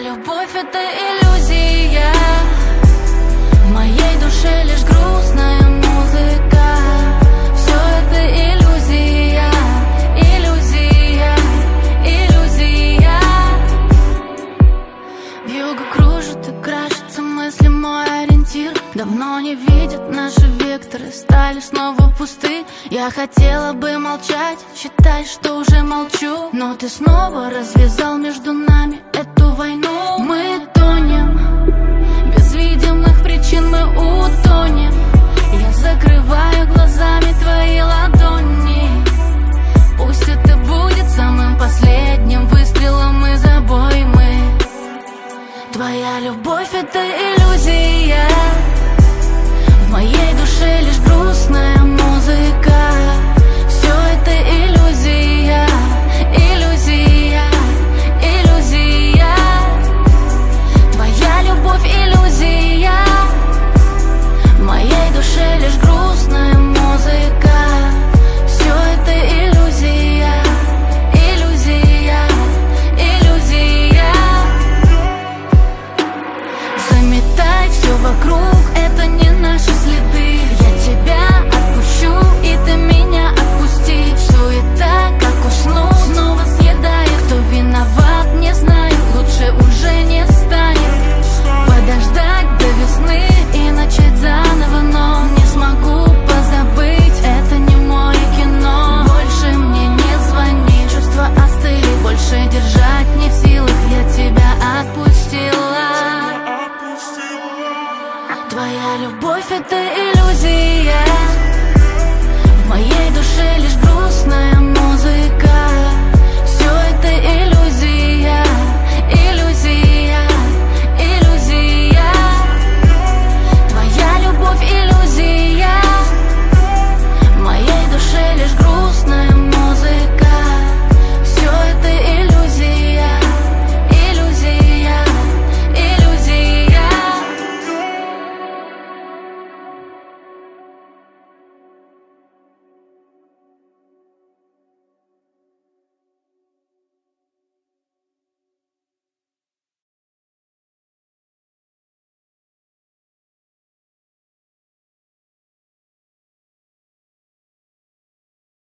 любовь — это иллюзия. В моей душе лишь грустная музыка. Все это иллюзия, иллюзия, иллюзия. Вьюга кружит и крашится мысли, мой ориентир. Давно не видят наши векторы, стали снова пусты. Я хотела бы молчать, считай, что уже молчу, но ты снова развязал между нами эту войну. Мы тонем, без видимых причин мы утонем. Я закрываю глазами твои ладони. Пусть это будет самым последним выстрелом из обоймы. Твоя любовь — это иллюзия. В моей душе лишь грустная музыка. Все это иллюзия, иллюзия, иллюзия. Твоя любовь — иллюзия. В моей душе лишь грустная музыка. Все это иллюзия, иллюзия, иллюзия. Заметай все вокруг, это не наши следы. Я тебя отпущу, и ты меня отпусти. Суета, как усну, снова съедает. Кто виноват, не знаю, лучше уже не станет. Подождать до весны и начать заново, но не смогу позабыть, это не мое кино. Больше мне не звони, чувства остыли, больше держать не в силах. Я тебя отпустила. Твоя любовь — это иллюзия.